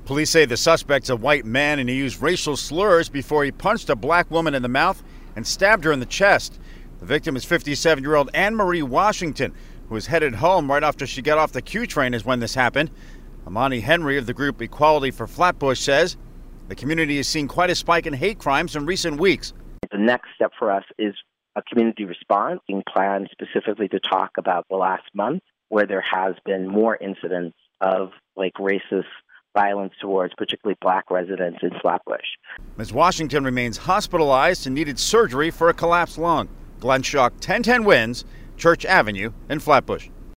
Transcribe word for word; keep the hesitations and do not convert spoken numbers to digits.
Police say the suspect's a white man and he used racial slurs before he punched a black woman in the mouth and stabbed her in the chest. The victim is fifty-seven-year-old Anne Marie Washington, who was headed home right after she got off the Q train is when this happened. Amani Henry of the group Equality for Flatbush says the community has seen quite a spike in hate crimes in recent weeks. The next step for us is a community response being planned specifically to talk about the last month where there has been more incidents of like racist violence towards particularly black residents in Flatbush. Miz Washington remains hospitalized and needed surgery for a collapsed lung. Glenn Schuck, ten ten Wins, Church Avenue in Flatbush.